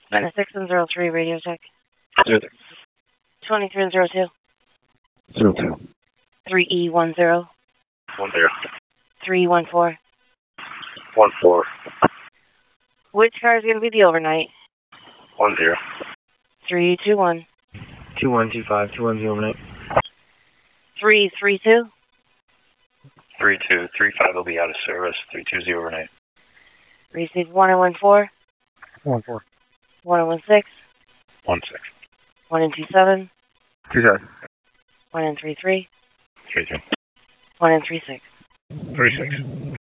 Minus 6 and 03 radio check. 03. 23 and 02. 02. 3E10. 10. 314. 14. Which car is going to be the overnight? 10. 321. 2125. 210 overnight. 332. 3235 will be out of service. 320 overnight. Receive 1014. 14. 1016. 16. 1027. 27. 1033. 33. 1036. 36.